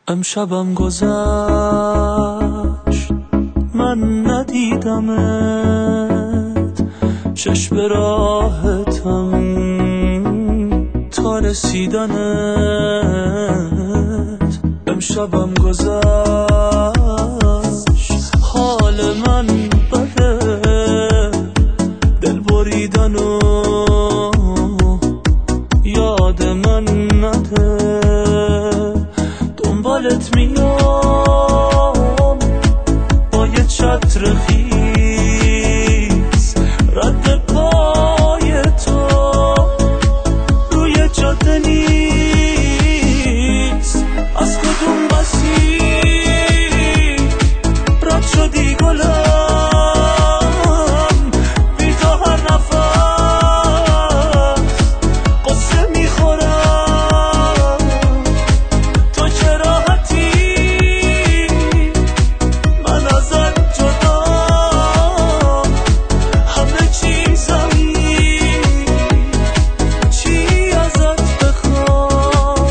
امشبم گذشت من ندیدمت، چشم به راحتم تا رسیدنت. امشبم گذشت حال من بده، دل بریدن و یاد من نده. دنبالت میام با یه چتر خیس، رد پای تو روی جاده نیست. از کدوم مسیر رد شدی گلم، بی تو هر نفس قصه میخورم. تو که راحتی من ازت جدام، همه چیزمی چی ازت بخوام.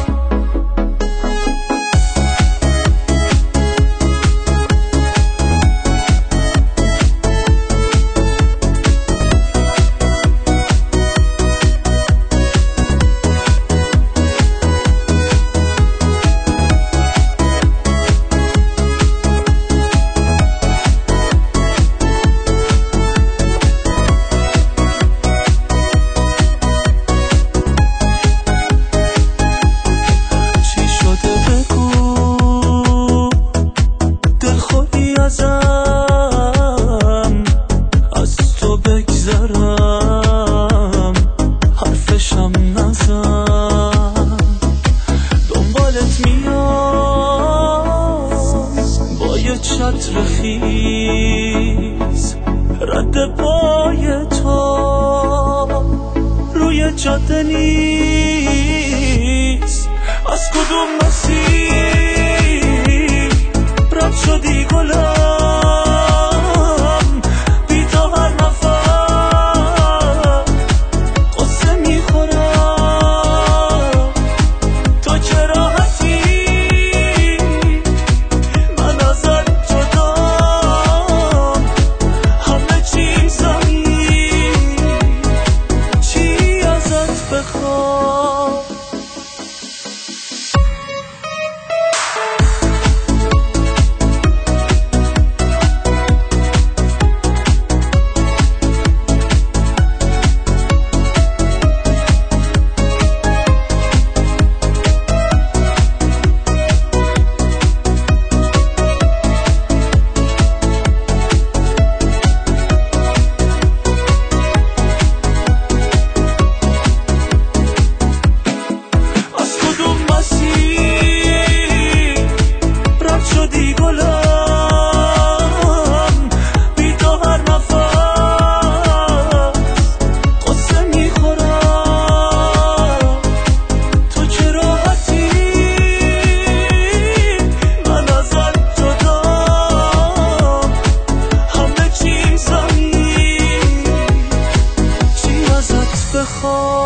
از تو بگذرم حرفشم نزن. دنبالت میام با یه چتر خیس، رد پای تو روی جاده نیست. از کدوم مسیر رد شدی گلم، بی تو هر نفس قصه میخورم. تو که راحتی من ازت جدام، همه چیزمی چی ازت بخوام. بخوام